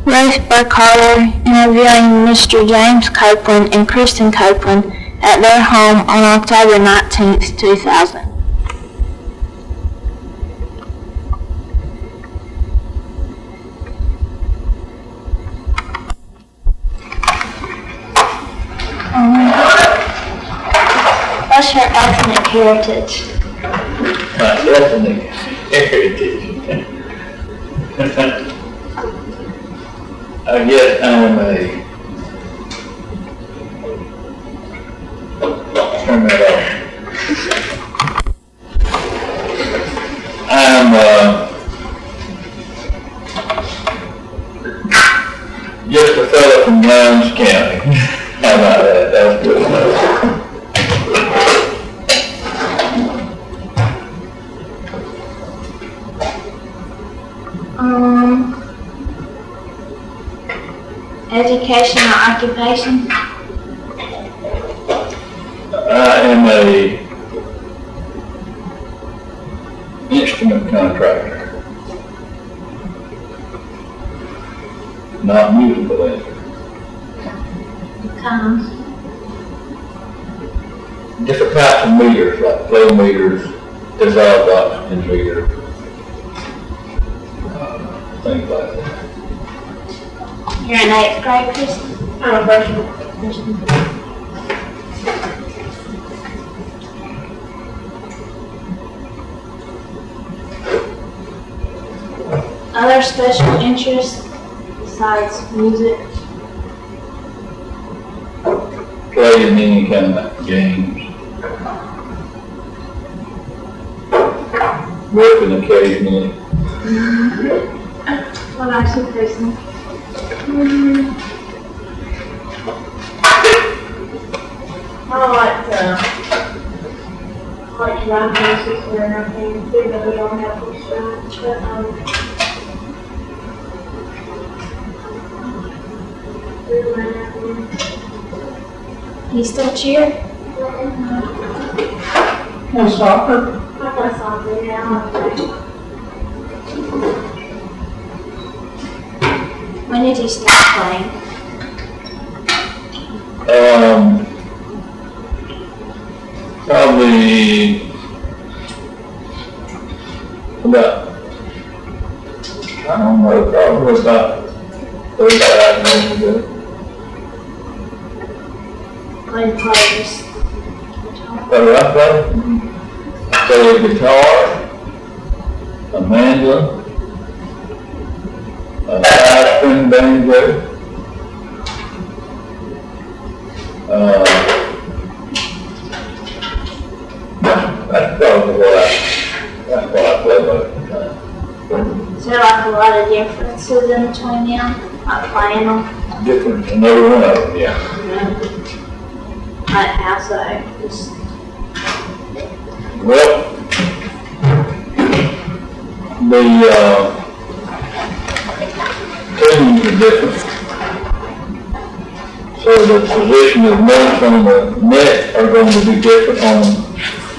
Rafe Burkhardt interviewing Mr. James Copeland and Kristen Copeland at their home on October 19, 2000. What's her ethnic heritage? Ethnic heritage. I guess I'm turn that off. I'm just a fellow from Lowndes County. How about that? That was good enough. Education or occupation? I am a instrument contractor, not musical instrument. Different types of meters, like flow meters, dissolved oxygen meters, things like that. You're in 8th grade, Kristen? I'm a freshman. Other special interests besides music? Playing any kind of games. Working occasionally. What about you, Kristen? I like to ride horses and everything, even though we don't have horse rides, You still cheer? And soccer? I play soccer, yeah. When did you start playing? Probably about, I don't know, probably about 35 years ago. When players? What do I play? I play a guitar, a mandolin, a 5-string banjo, that's what I play most of the time. Is there like a lot of differences in between them? Like playing them? Different than every one of them, yeah. Like how so? Just Well, the tunes are different. So the position of notes on the neck are going to be different on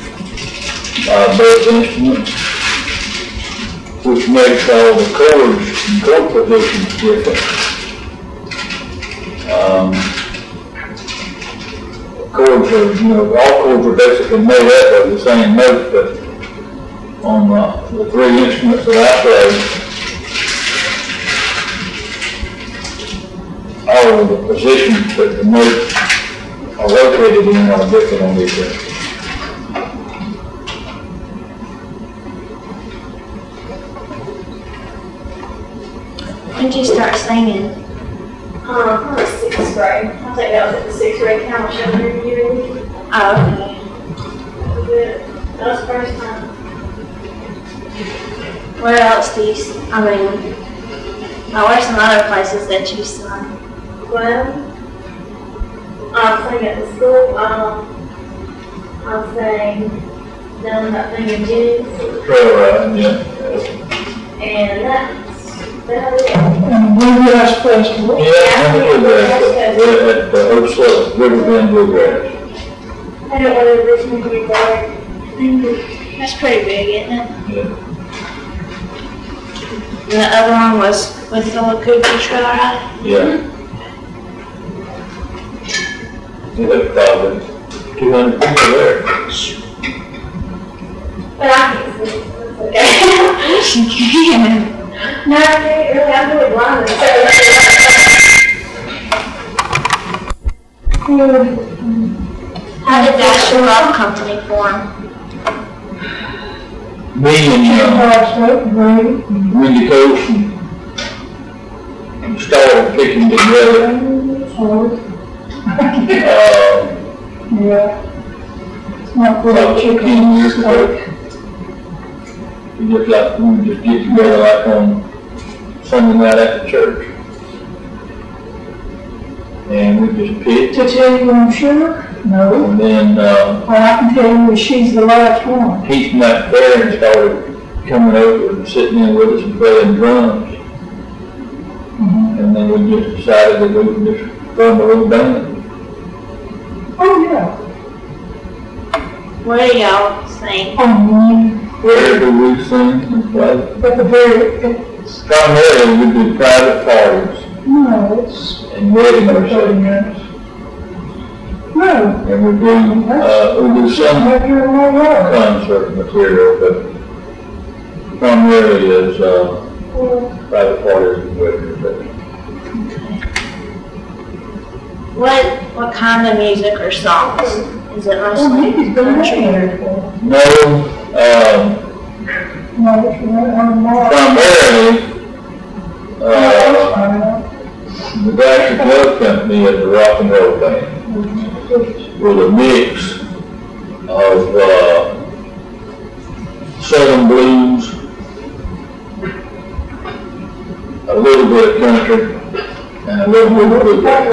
both instruments, which makes all the chords and chord positions different. Chords are, all chords are basically made up of the same notes, but on the 3 instruments that I play, all of the positions that the notes are located in are different on each instrument. when did you start singing? Probably 6th grade. I think that was at the 6th grade talent show year. Oh, okay. That was the first time. Where else do you, where's some other places that you sung? Well, I sang at the school. I sang down that thing in Jennings. Trail riding, yeah. And that's about it. And Bluegrass Festival. Yeah, at the Ursula Riverbend Bluegrass. I don't want to listen to you there. That's pretty big, isn't it? Yeah. And the other one was with the Lakuti Trail Ride? Yeah. There's probably 200 people there. But I can't see. It's okay. Yes, you can. No, I can't really, I'm really blind. How did National Golf Company form? Me and Wendy Coach started picking together. Yeah. It's not good About at 15 chicken. years ago. We just get together like on Sunday night after church. And we just picked, To tell you I'm sure? No. and then, Well, I can tell you that she's the last one. Heath McFerrin started coming over and sitting in with us and playing drums. And then we just decided that we would just form a little band. Oh, yeah. What do y'all think? Where do we sing and play? At the very, Primarily we do private parties no, it's and wedding 30 receptions. minutes. No. And we do some Right here in my yard. concert material, but primarily is private parties and wedding receptions. What kind of music or songs? Is it Oh, mostly he's been country or? there before. No, No, it's not. primarily, the Dasher Club Company is a rock and roll band with a mix of Southern blues, a little bit of country, and a little bit of bluegrass.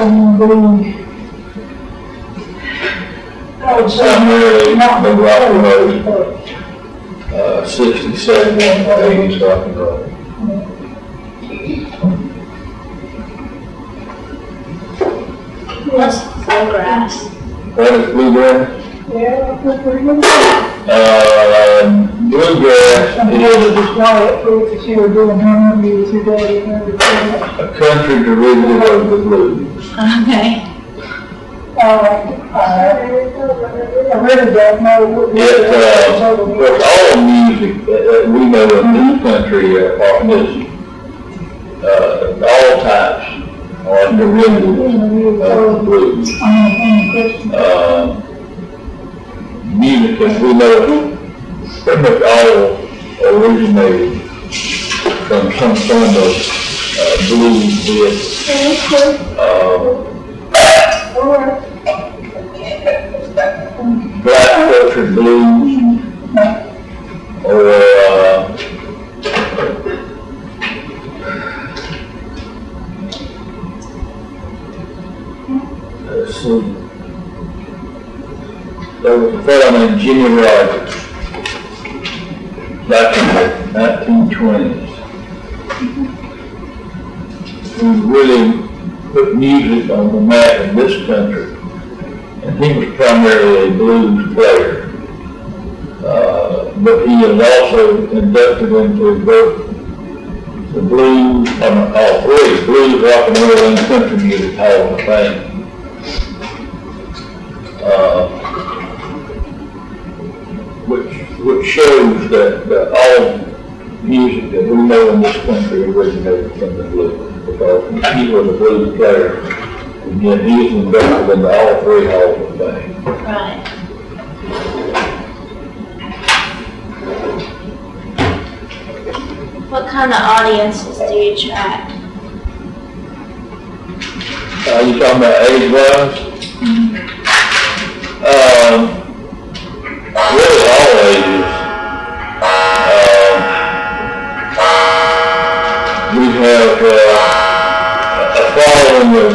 Primarily the rock and roll, 60s, 70s, 80s rock and roll. What's bluegrass? What is bluegrass? Yeah, that's pretty good. Bluegrass I'm is glad this diet proof that you were doing harmony with your daddy and everything. a country derivative of the blues. Okay. I really don't know what Of course, all music that we know in this country is all types are derivatives of the blues. Music that we know pretty much all originated from some form of blues, be it black culture blues, or let's see, there was a fellow named Jimmy Rogers back in the 1920s who really put music on the map in this country. And he was primarily a blues player, but he is also inducted into both the blues, all three, blues, rock and roll, and country music hall of fame. Which shows that all music that we know in this country originated from the blues, because he was a blues player. And yet he is inducted into all three halls of fame. Right. What kind of audiences do you attract? Are you talking about age-wise? Really all ages. We have a following of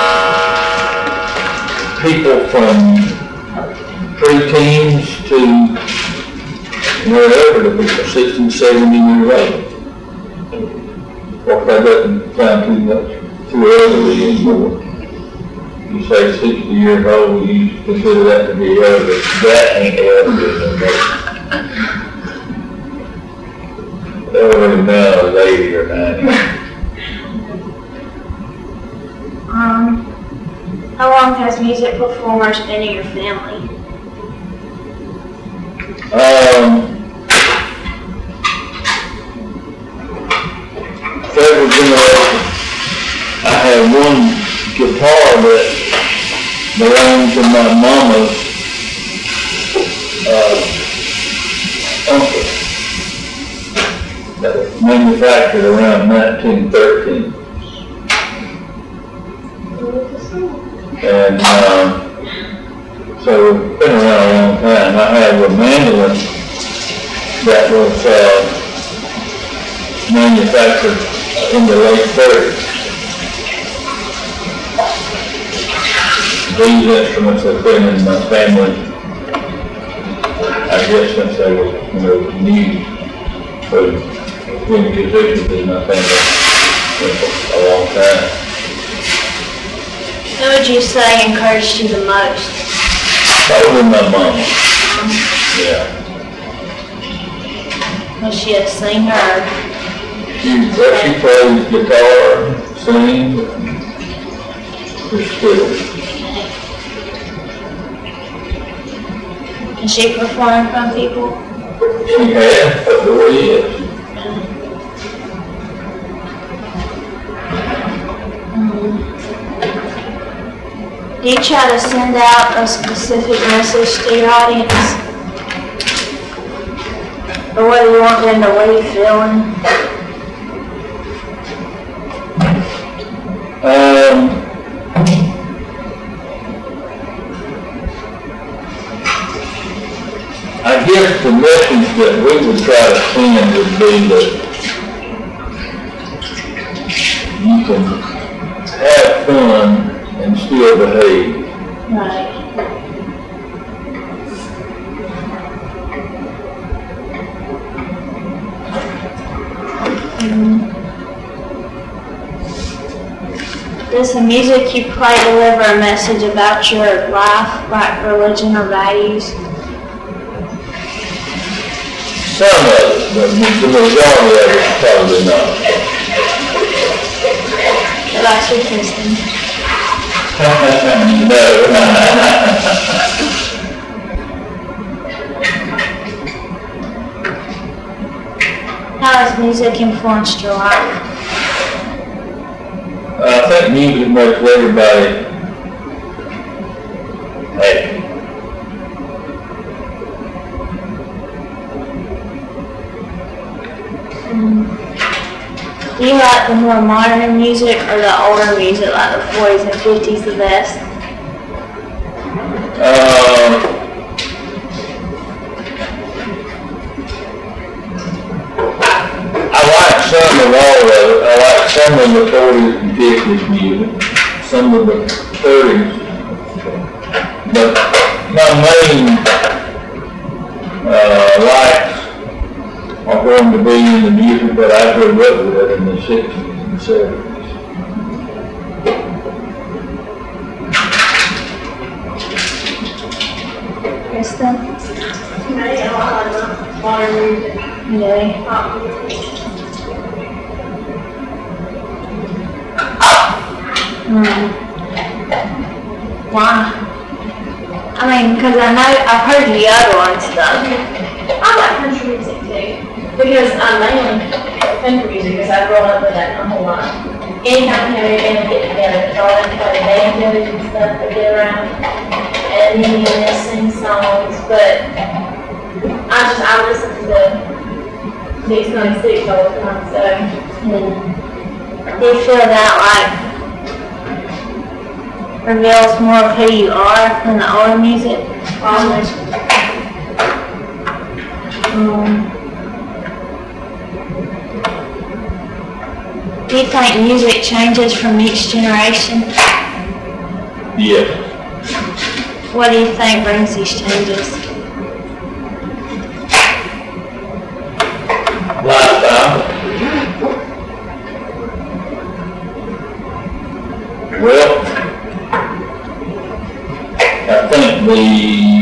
people from pre-teens to wherever, to people 60, 70 years old. Of course, that doesn't sound too elderly anymore. You say 60 years old, you consider that to be elderly. That ain't elderly anymore. everybody now is 80 or 90. How long has music performers been in your family? Several generations. I have one guitar that belonged to my mama's uncle that was manufactured around 1913. And so it's been around a long time. I have a mandolin that was manufactured in the late 30s. These instruments have been in my family, I guess, since they were, new. So, being musicians in my family for a long time. Who would you say encouraged you the most? Probably my mom. Yeah. Was she a singer? She plays guitar, sings, just fiddle. Can she perform in front of people? She has, but there he is. Do you try to send out a specific message to your audience? Or what do you want them to leave feeling? I guess the message that we would try to send would be that you can have fun and still behave. Right. Does the music you play deliver a message about your life, like religion or values? Some of it, but the majority of it, probably not. That's your Kristen. No. How has music influenced your life? I think music makes everybody happy. Do you like the more modern music or the older music, like the 40s and 50s the best? I like some of all of it. I like some of the 40s and 50s music, some of the 30s. But my main likes are going to be in the music that I grew up with in the 60s and 70s. Kristen? I like modern music, Yeah. pop music. Why? I mean, because I know I've heard the other one stuff. I like country music too, because I'm mainly country music, because I've grown up with that my whole life. Anytime we have any band get together, it's all like the band members and stuff that get around, and then you sing songs, but I listen to the Mix 96 all the time, so. Do you feel that reveals more of who you are than the older music? Almost. Do you think music changes from each generation? Yes. What do you think brings these changes? Lifestyle. Well, I think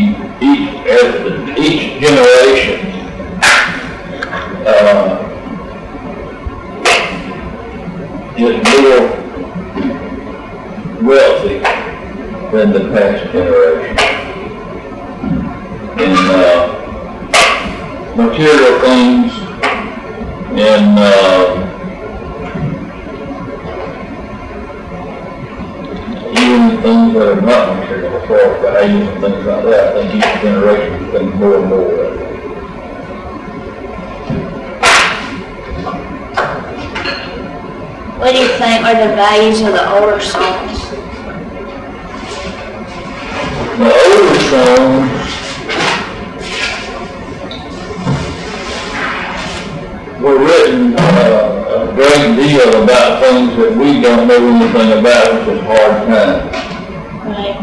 each generation is more wealthy than the past generation. In material things, in even things that are not material, as far as values and things like that, I think each generation becomes more and more of it. What do you think are the values of the older songs? The older songs were written a great deal about things that we don't know anything about, which is hard times. Right.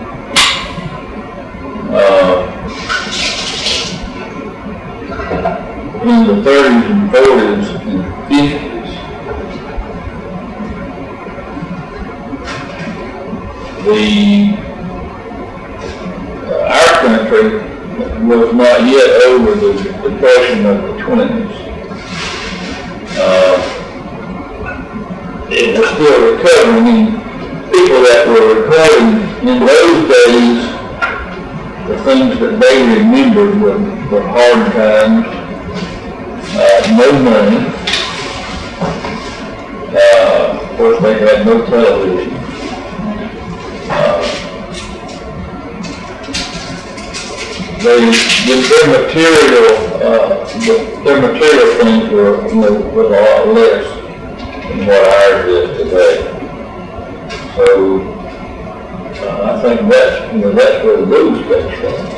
In the 30s and 40s and 50s, our country was not yet over the depression of the 20s. It was still recovering, and people that were recording in those days, the things that they remembered were hard times, no money. Of course, they had no television. Their material things was a lot less than what ours is today. So I think that's where the blues comes from.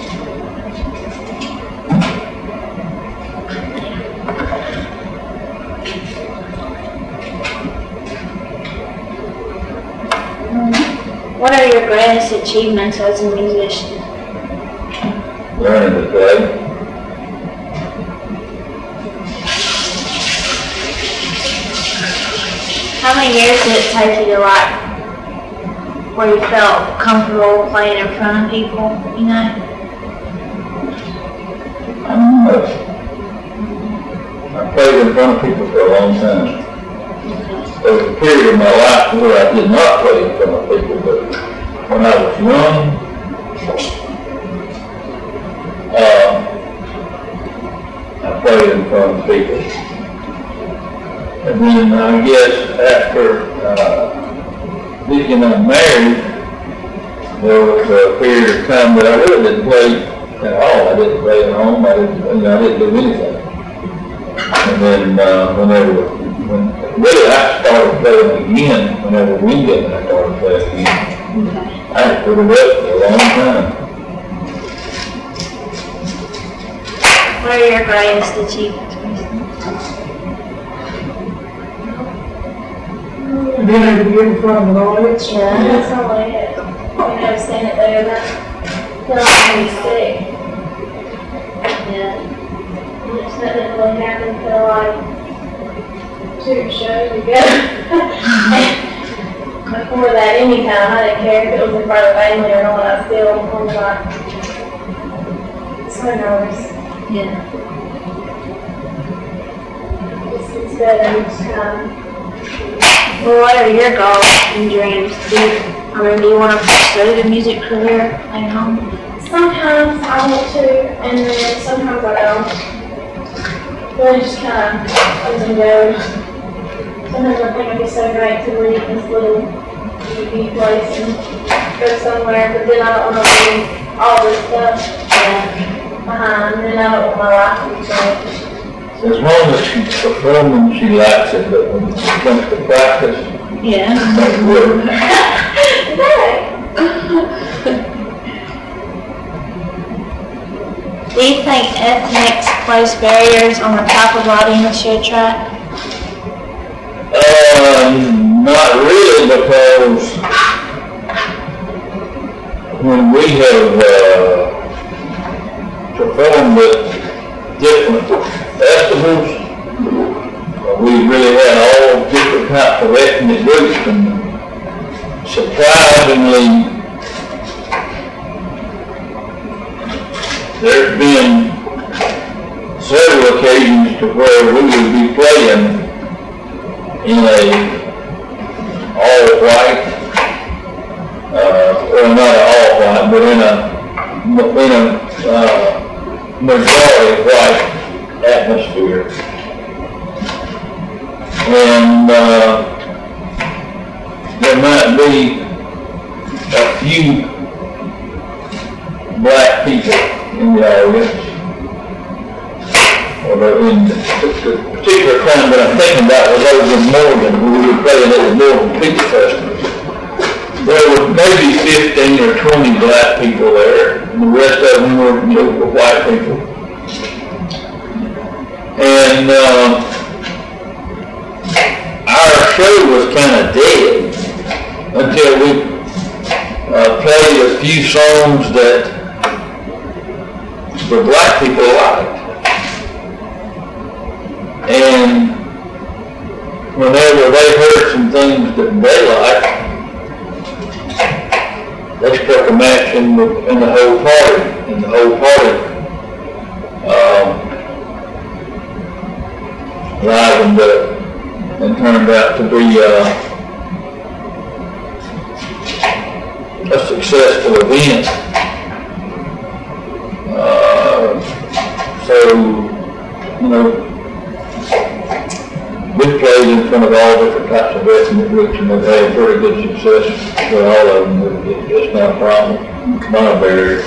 What are your greatest achievements as a musician? Learning to play. How many years did it take you to where you felt comfortable playing in front of people, you know? I played in front of people for a long time. There was a period of my life where I did not play in front of people, but when I was young, I played in front of people. And then I guess after becoming married, there was a period of time that I really didn't play at all. I didn't play at home. I didn't do anything. And then really I started playing again whenever we did, I started playing again. I had put it up for a long time. What are your greatest achievements? Being able to get in front of an audience. Yeah, that's not like it. Standing there, that feel like I'm sick. Yeah. Just let it really happen, feel like two shows together. Before that, anytime, I didn't care if it was in front of family or not, I still was like, so nervous. Yeah. It's better each time. Well, what are your goals and dreams? Do you want to pursue the music career at home? Sometimes I want to, and then sometimes I don't. But it just kind of comes and goes. Sometimes I think it'd be so great to leave this little unique place and go somewhere, but then I don't want to leave all this stuff behind, and then I don't want my life to change. As long as she's performing, she likes it, but when it comes to practice, Yeah. it doesn't work. Do you think ethnics place barriers on the type of writing that should try? Not really, because when we have performed at different festivals, we really had all different types of ethnic groups, and surprisingly, there's been several occasions to where we would be playing in a all white, well, not all white, but in a majority white atmosphere. And there might be a few black people in the audience, or in the particular time that I'm thinking about was over in Morgan, when we were playing at the Morgan Pizza Festival. There were maybe 15 or 20 black people there, and the rest of them were white people. And our show was kind of dead until we played a few songs that the black people liked. And whenever they heard some things that they liked, they struck a match in the whole party. And the whole party livened up and turned out to be a successful event. So, you know, we played in front of all different types of ethnic groups, and we've had pretty good success with all of them. It's not a problem, not a barrier.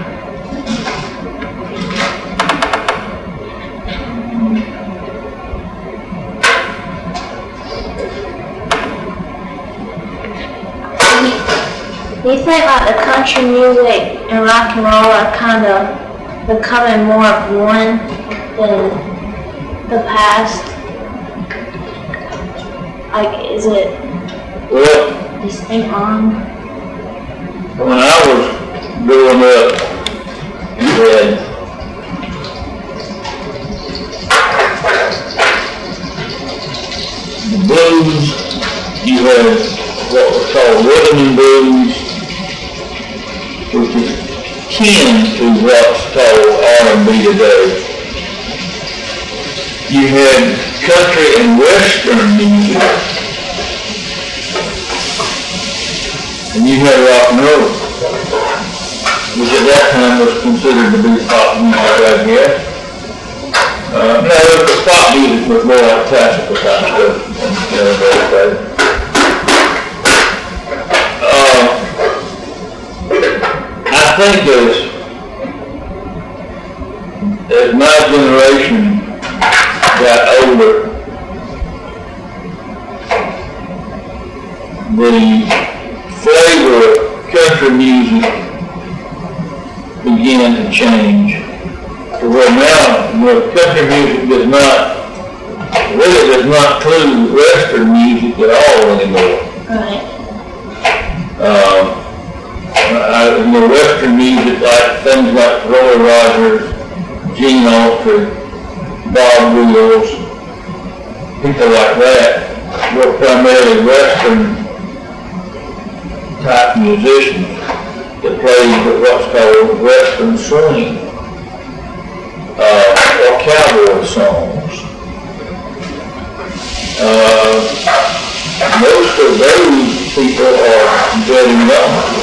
Do you think like the country music and rock and roll are kind of becoming more of one than the past? Like, is it Well, distinct on? when I was growing up, you had the blues, you had what was called rhythm and blues, which is kin to what's called R&B today. You had country and western music, and you had rock and roll, which at that time was considered to be pop music, I guess. No, the pop music was more like classical type stuff. I think as my generation got older, the flavor of country music began to change. To where now, country music does not include western music at all anymore. Right. Western music, like things like Roy Rogers, Gene Autry, Bob Wills, people like that, were primarily western type musicians that played what's called western swing, or cowboy songs. Most of those people are dead and gone.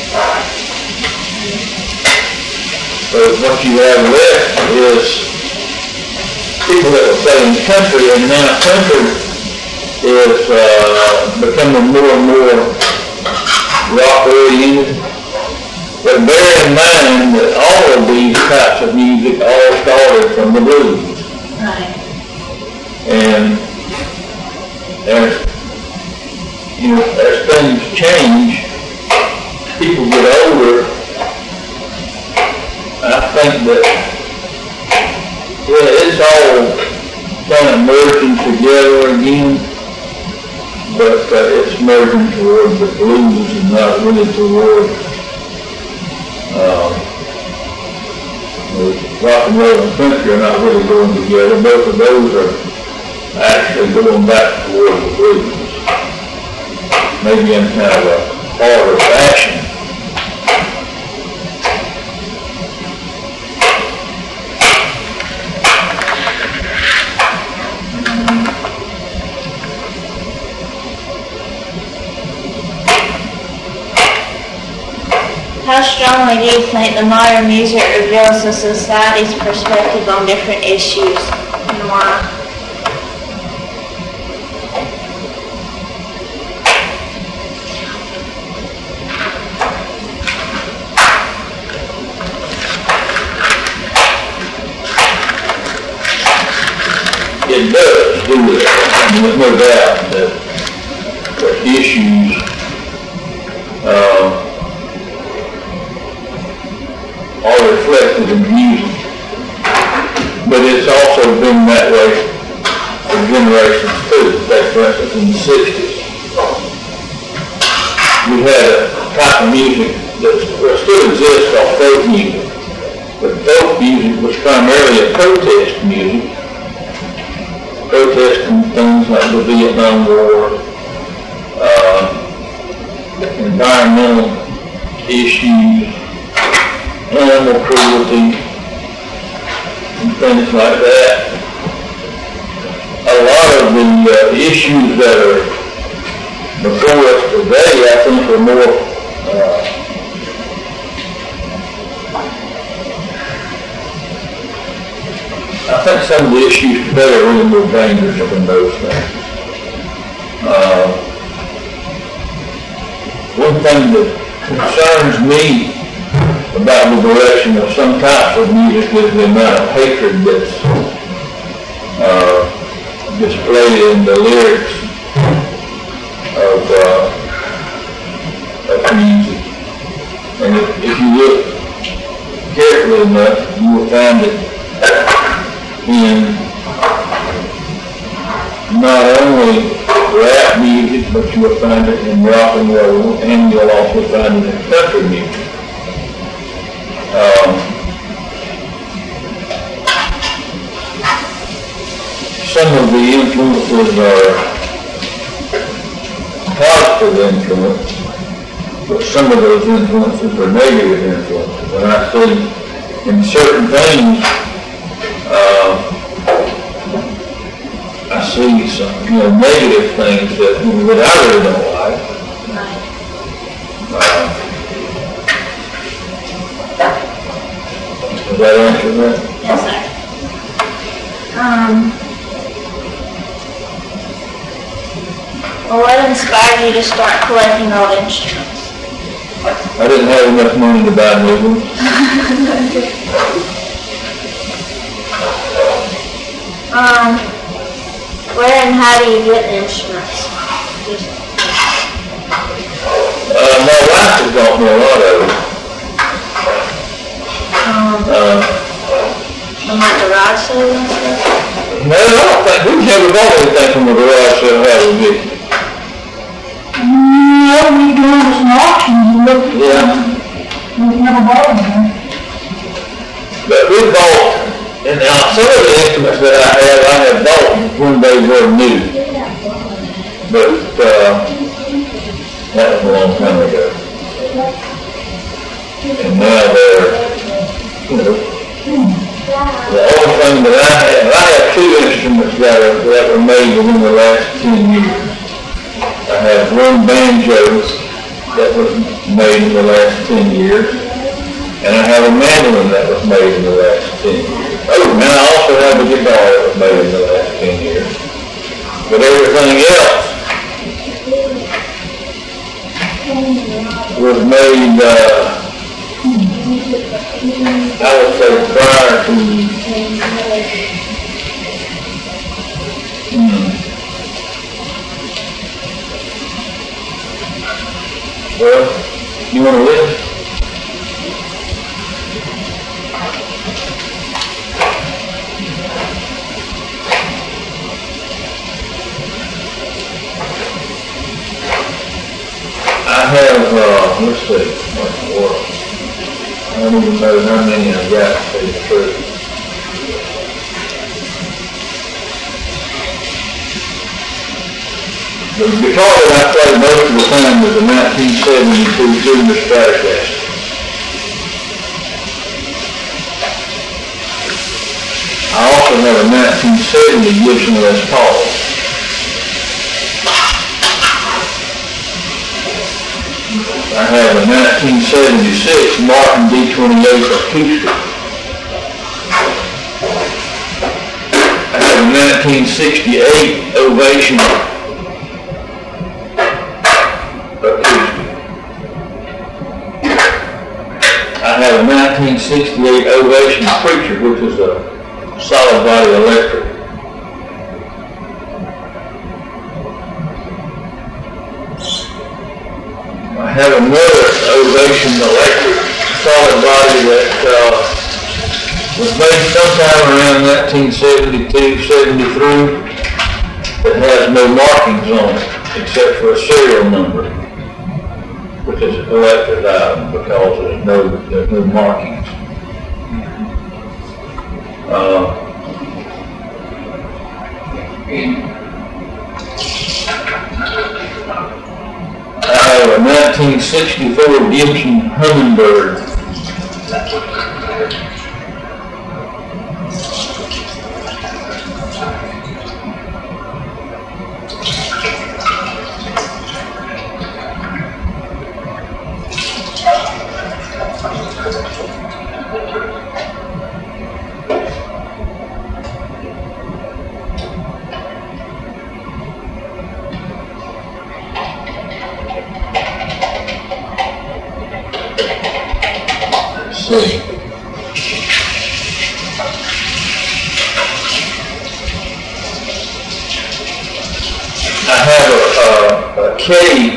So what you have left is people that were playing country, and now country is becoming more and more rock oriented. But bear in mind that all of these types of music all started from the blues. Right. And as things change, people get older, I think that, it's all kind of merging together again, but it's merging toward the blues and not really toward rock and roll and country are not really going together. Both of those are actually going back toward the blues, maybe in kind of a harder fashion. How strongly do you think the modern music reveals the society's perspective on different issues, and why? It does do it. I mean, there's no doubt that the issues are reflected in music, but it's also been that way for generations too. Like for instance, in the 60s, we had a type of music that still exists called folk music, but folk music was primarily a protest music, protesting things like the Vietnam War, environmental issues, animal cruelty, and things like that. A lot of the issues that are before us today, I think, are more I think some of the issues today are really more dangerous than those things. One thing that concerns me about the direction of some types of music is the amount of hatred that's displayed in the lyrics of music. And if you look carefully enough, you will find it in not only rap music, but you will find it in rock and roll, and you'll also find it in country music. Some of the influences are positive influence, but some of those influences are negative influences. And I see in certain things, I see some, negative things that I really don't like. Does that answer that? Yes, sir. Well, what inspired you to start collecting old instruments? I didn't have enough money to buy new ones. Where and how do you get the instruments? My wife has bought me a lot of them. From like garage sales and stuff? No, I don't think we've never bought anything from a garage sale, have we? No, we go to some auctions and look. Yeah. We've never bought anything. But we bought, and now some of the instruments that I have bought when they were new. But that was a long time ago. And now they're, the only thing that I have two instruments that were made within the last 10 years. I have one banjo that was made in the last 10 years, and I have a mandolin that was made in the last 10 years. Oh, and I also have a guitar that was made in the last 10 years. But everything else was made, I would say, prior to well, you want to list? I have, let's see, what's the world? I don't even know how many I've got, to tell you the truth. The guitar that I played most of the time was a 1972 Junior Stratocaster. I also have a 1970 Gibson Les Paul. I have a 1976 Martin D28 acoustic. I have a 1968 Ovation acoustic. I have a 1968 Ovation Preacher, which is a solid body electric. I have another Ovation electric solid body that was made sometime around 1972, 73, that has no markings on it except for a serial number, which is a collector's item because there's no markings. I have a 1964 Gibson Hummingbird. See. I have a K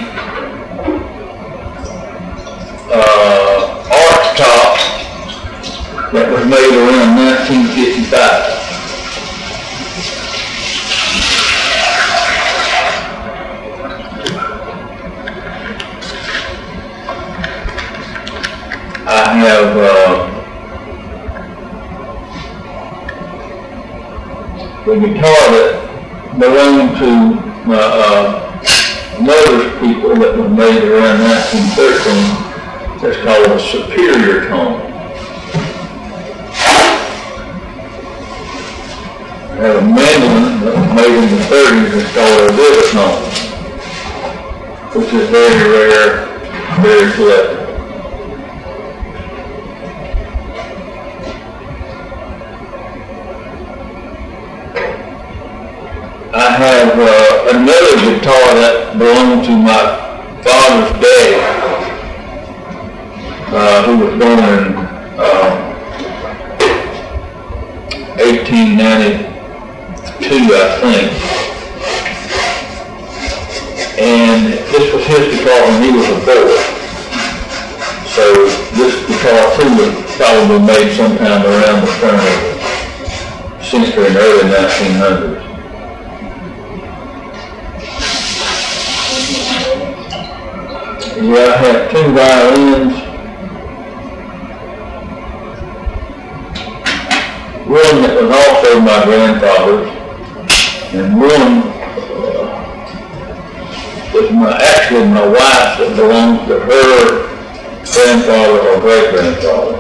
arch top that was made around 1955. I have the guitar that belonged to my mother's people that was made around 1913. That's called a Superior Tone. I have a mandolin that was made in the 30s. It's called a Divatone, which is very rare, very collectible. I have another guitar that belonged to my father's dad, who was born in 1892, I think. And this was his guitar when he was a boy. So this guitar too was probably made sometime around the turn of the century in the early 1900s. Yeah, I have two violins, one that was also my grandfather's, and one was actually my wife's that belongs to her grandfather or great-grandfather.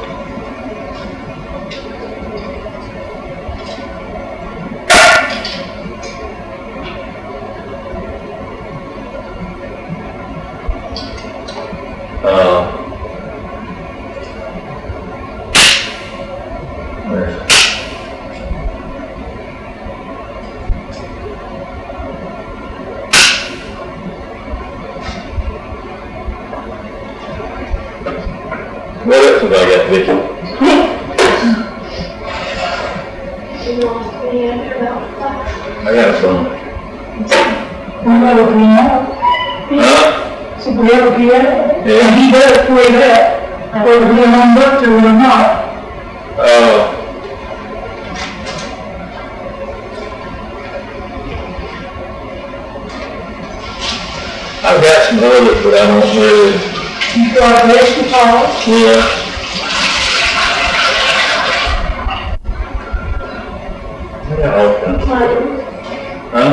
What else have I got, Vicki? I got some. Huh? So we have a piano? Yeah. And he does play that, whether we are on book to it or not. I've got some others, but I don't really. You got a bass guitar? Yeah. Yeah, all kinds. Huh?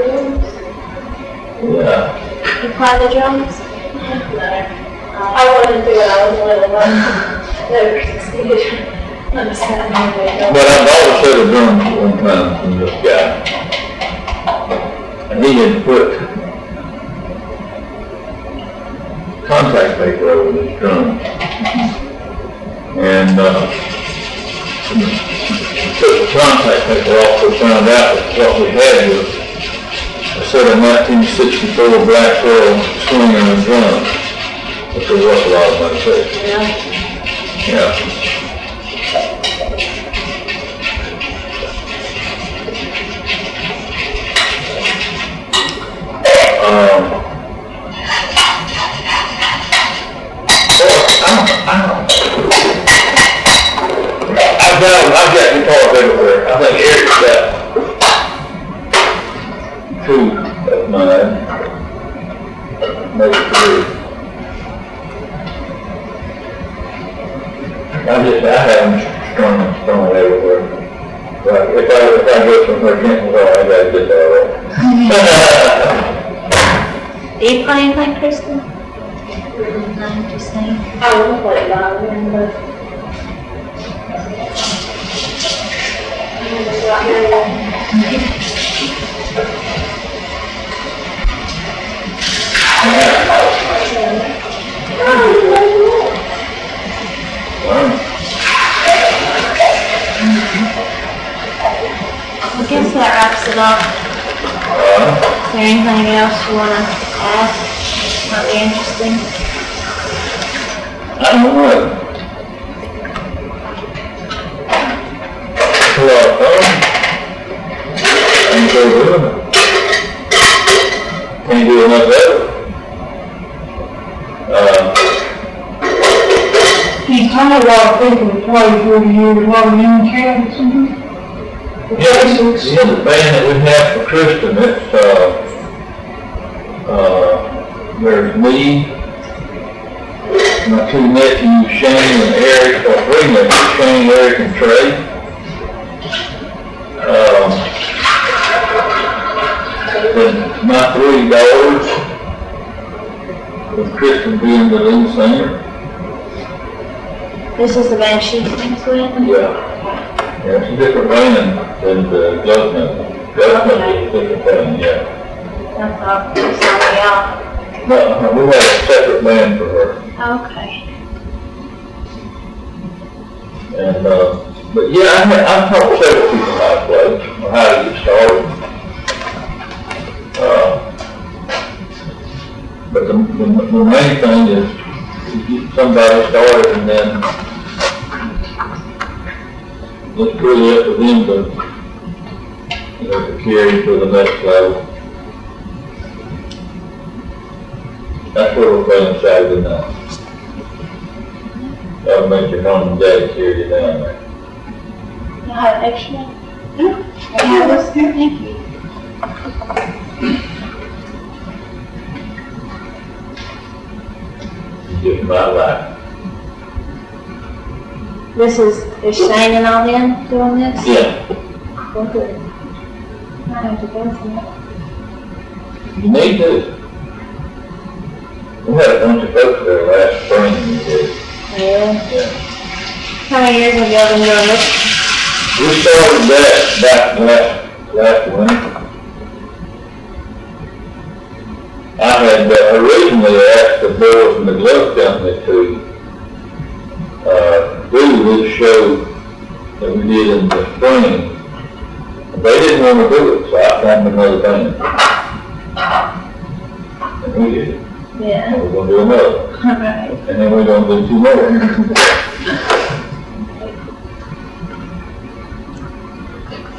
Yeah. You play the drums? I wanted to do it, I was little, but never succeeded. But I've always heard a drum one time from this guy. And he had put contact paper over this drum. And, took the contact paper off, we found out that what we had was a set of 1964 Black Pearl swinger and drum, which was worth a lot of money too. Yeah. I've got guitars everywhere. I think Eric's got two of mine, maybe three. I have them strung everywhere. But if I go from her Kenton, I gotta get that Do you play anything, Kristen? No, just saying. I want to play violin, but. I guess that wraps it up. Is there anything else you want to add? Might be interesting. I don't know. It's a lot of fun. I'm so doing it. Can't do enough of it. He's kind of a lot of people that play through the years, a lot of young cats and Yeah, the band that we have for Kristen, it's, there's me, my two nephews, Shane and Eric, or three nephews, Shane, Eric, and Trey. Then my three daughters, with Kristen being the lead singer. This is the band she sings with? Yeah. Yeah, it's a different band than the Government. Government is a different band, yeah. I thought it was somebody else. No, we have a separate band for her. Okay. And, but yeah, I've taught several people how to play, or how to get started. But the main thing is to get somebody started and then it's really up to them to, to carry to the next level. That's where we're playing Saturday night. That'll make your mom and dad carry you down there. You have extra? Yeah, that's good. Thank you. Just my life. Is Shane and all them doing this? Yeah. Well, good. I have to go through it. You need to. We had a bunch of folks there last spring. Yeah. Yeah. How many years have y'all been doing this? We started that back last winter. I had originally asked the boys from the glove company to do this show that we did in the spring. They didn't want to do it, so I found another band. And we did it. Yeah. And we're going to do another. Alright. And then we're going to do two more.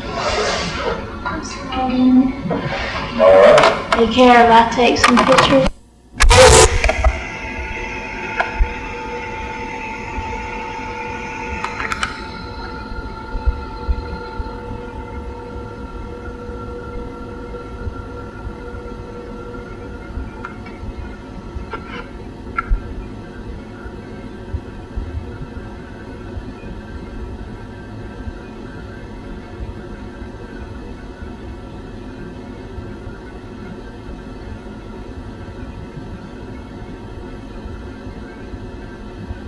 All right. You care if I take some pictures?